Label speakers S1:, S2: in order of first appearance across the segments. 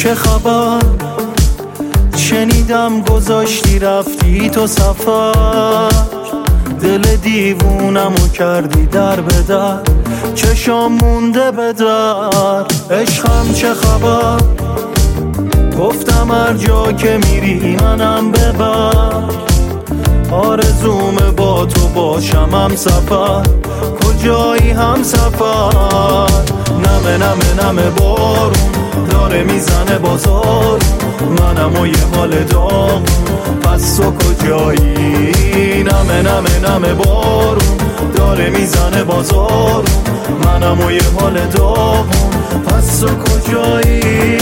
S1: چه خبر؟ شنیدم گذاشتی رفتی تو سفر، دل دیوونمو کردی در به در، چشام مونده به در. عشقم چه خبر؟ گفتم هر جا که میری منم ببر، آرزومه با تو باشم هم سفر، کجایی هم سفر. نمه نمه نمه بارون داره میزنه بازار، منم و یه حال داغون، پس تو کجایی؟ نمه نمه نمه بارون داره میزنه بازار، منم و یه حال داغون، پس تو کجایی؟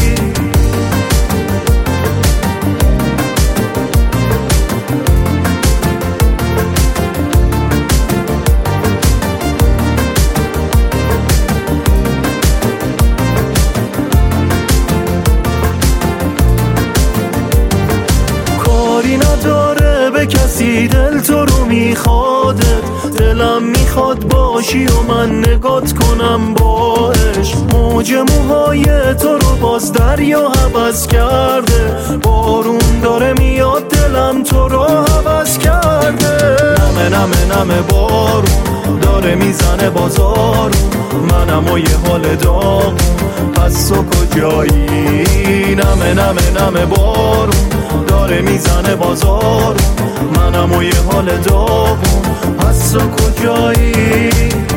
S1: کاری نداره به کسی دل تو رو میخوادت، دلم میخواد باشی و من نگات کنم با عشق. موج موهای تو رو باز دریا هوس کرده، بارون داره میاد دلم تو رو هوس کرده. نمه نمه نمه بارون داره میزنه بازارون، منم و یه حال داغون، پس تو کجایی؟ نمه نمه نمه بارون داره میزنه بازار، منم و یه حال داغون، پس تو کجایی؟